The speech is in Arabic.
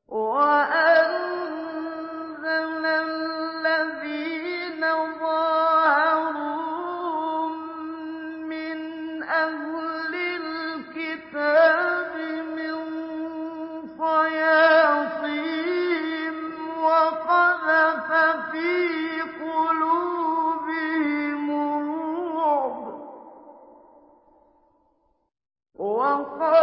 وَأَنزَلَ الَّذِينَ ظَاهَرُوهُم مِّنْ أَهْلِ الْكِتَابِ مِن صَيَاصِيهِمْ وَقَذَفَ فِي قُلُوبِهِمُ الرُّعْبَ وَقَالُوا